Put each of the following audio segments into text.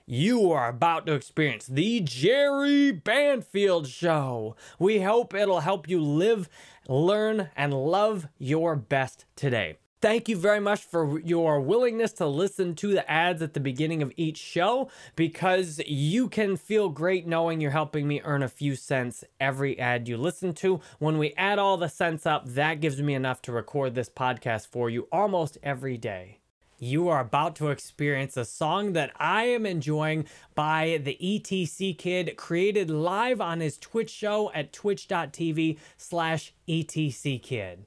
You are about to experience the Jerry Banfield Show. We hope it'll help you live, learn, and love your best today. Thank you very much for your willingness to listen to the ads at the beginning of each show, because you can feel great knowing you're helping me earn a few cents every ad you listen to. When we add all the cents up, that gives me enough to record this podcast for you almost every day. You are about to experience a song that I am enjoying by the ETC Kid, created live on his Twitch show at twitch.tv/ETCKid.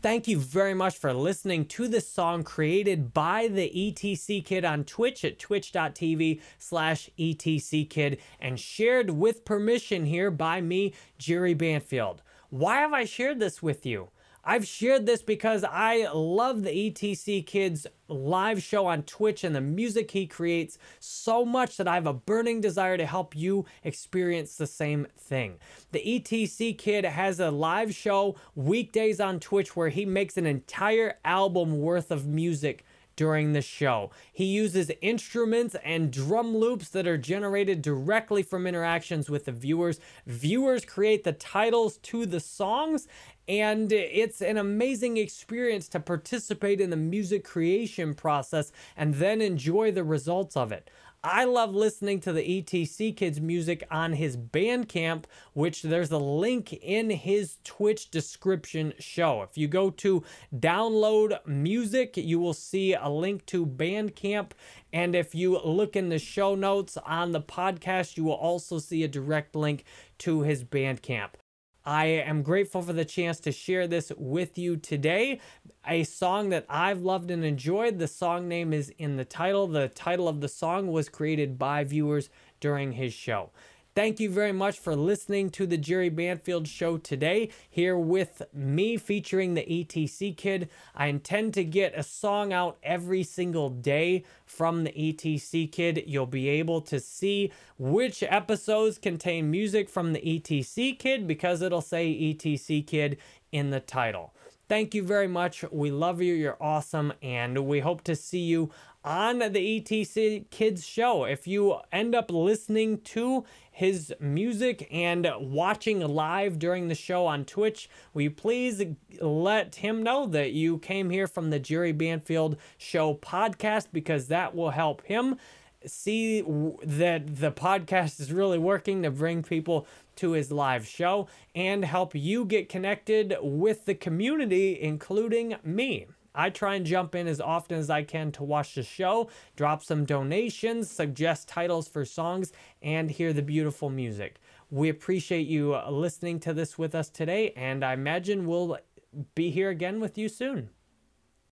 Thank you very much for listening to this song created by the ETC Kid on Twitch at twitch.tv/ETC Kid and shared with permission here by me, Jerry Banfield. Why have I shared this with you? I've shared this because I love the ETC Kid's live show on Twitch and the music he creates so much that I have a burning desire to help you experience the same thing. The ETC Kid has a live show weekdays on Twitch where he makes an entire album worth of music during the show. He uses instruments and drum loops that are generated directly from interactions with the viewers. Viewers create the titles to the songs, and it's an amazing experience to participate in the music creation process and then enjoy the results of it. I love listening to the ETC Kid's music on his Bandcamp, which there's a link in his Twitch description show. If you go to download music, you will see a link to Bandcamp. And if you look in the show notes on the podcast, you will also see a direct link to his Bandcamp. I am grateful for the chance to share this with you today. A song that I've loved and enjoyed. The song name is in the title. The title of the song was created by viewers during his show. Thank you very much for listening to the Jerry Banfield Show today, here with me featuring the ETC Kid. I intend to get a song out every single day from the ETC Kid. You'll be able to see which episodes contain music from the ETC Kid because it'll say ETC Kid in the title. Thank you very much. We love you. You're awesome. And we hope to see you on the ETC Kids show. If you end up listening to his music and watching live during the show on Twitch, will you please let him know that you came here from the Jerry Banfield Show podcast, because that will help him see that the podcast is really working to bring people to his live show and help you get connected with the community, including me. I try and jump in as often as I can to watch the show, drop some donations, suggest titles for songs, and hear the beautiful music. We appreciate you listening to this with us today, and I imagine we'll be here again with you soon.